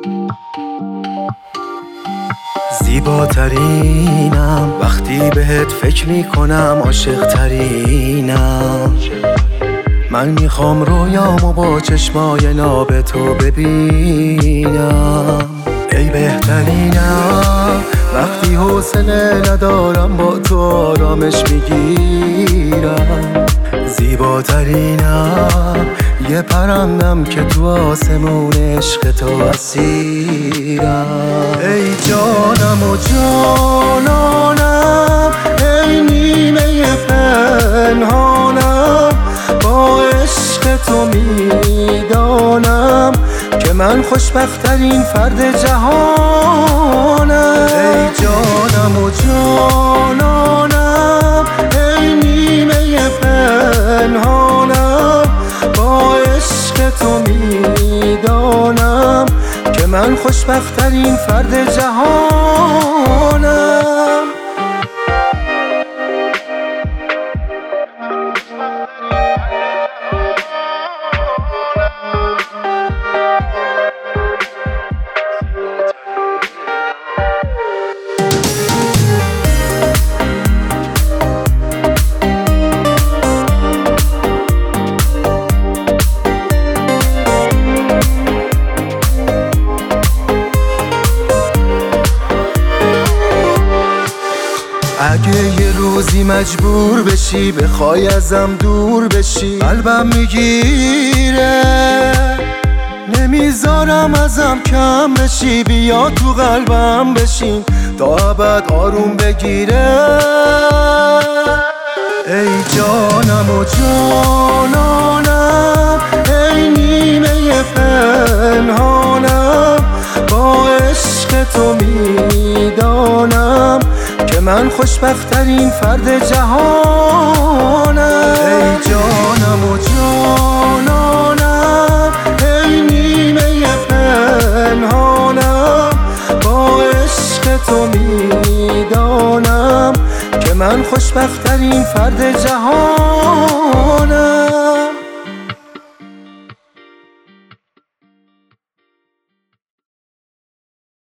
زیباترینم وقتی بهت فکر میکنم، عاشق ترینم. من میخوام رویامو با چشمای ناب تو ببینم. ای بهترینم وقتی حوصله ندارم، با تو آرامش میگیرم. زیباترینم یه پرندم که تو آسمون عشق تو اسیرم. ای جانم و جانانم، ای نیمه پنهانم، با عشق تو میدانم که من خوشبخت‌ترین فرد جهانم. ای جانم و جانانم، ای نیمه پنهانم، با عشق تو میدانم که من خوشبخت‌ترین فرد جهانم. اگه یه روزی مجبور بشی بخوای ازم دور بشی، قلبم میگیره، نمیذارم ازم کم بشی. بیا تو قلبم بشین تا ابد آروم بگیره. ای جانم و جانانم، ای نیمه پنهانم، با عشق تو میدانم که من خوشبخت‌ترین فرد جهانم. ای جانم و جانانم، ای نیمه پنهانم، با عشق تو میدانم که من خوشبخت‌ترین فرد جهانم.